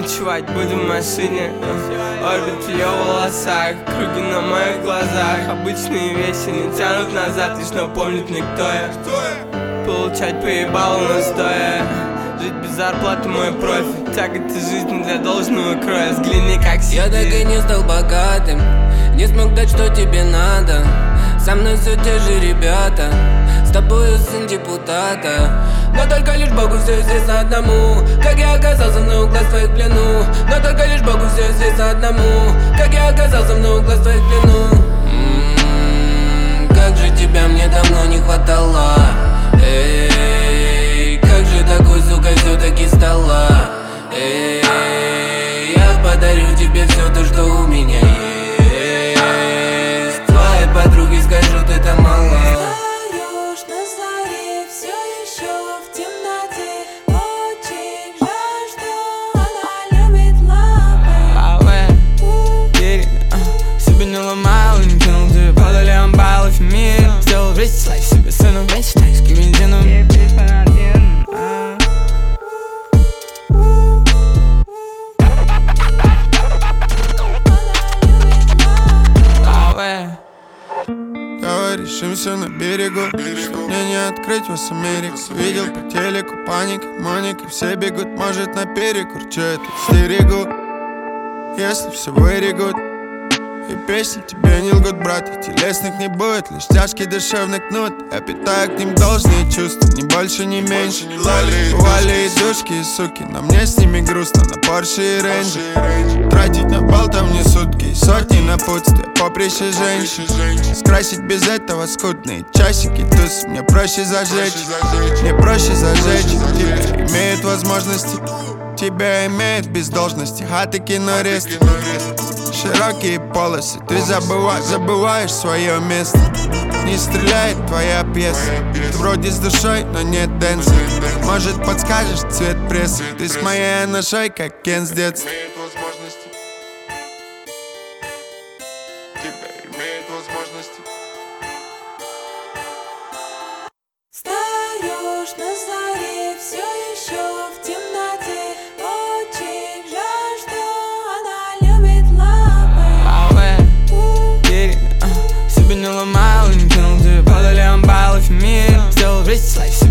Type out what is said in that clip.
Ночевать будем в машине, орбит в ее волосах, круги на моих глазах. Обычные вещи не тянут назад, лишь напомнит мне, кто я. Получать поебало настоя, жить без зарплаты мой профи. Тяготы жизни для должного кроя, взгляни как себе. Я так и не стал богатым, не смог дать, что тебе надо. Со мной все те же ребята, с тобою сын депутата. Но только лишь Богу все здесь одному, как я оказался на углах твоих плену. Но только лишь Богу все здесь одному, как я оказался на углах твоих плену. Как же тебя мне давно не хватало. Эй, как же такой, сука, все-таки стала. Эй, я подарю тебе все то, что у меня есть. Твоей подруге скажут, это мало. Встаешь на заре, все еще в темноте. Очень жаль, что она любит лапы. Берег, себе не ломал, не кинул тебе подали амбалов в мире. Сделал весь слайф себе сыном, весь тайский бензином. Решимся на берегу, мне не открыть вас Америку. Видел по телеку паники, моники, все бегут, может наперекур. Че я тут стерегу, если все вырегут. И песни тебе не лгут, брат, и телесных не будет, лишь тяжкий душевный кнут. Я питаю к ним должные чувства, ни больше, ни меньше. Вали и душки, и суки, но мне с ними грустно. На Порше и Рейнджи тратить на болтовни сутки и сотни напутствия, поприще женщин. Скрасить без этого скудные часики, туз мне проще зажечь. Мне проще зажечь, тебя имеют возможности, тебя имеют без должности. Хаты, кино, рест, широкие полосы, ты забываешь свое место. Не стреляет твоя пьеса, ты вроде с душой, но нет дэнса. Может подскажешь цвет прессы, ты с моей ношей, как Кен с детства. Встаешь на заре, все еще в темноте. Очень жаль, что она любит лапы. Берег, себе не ломал, не кинул тебе подали амбалов в мире. Сделал весь слайф себе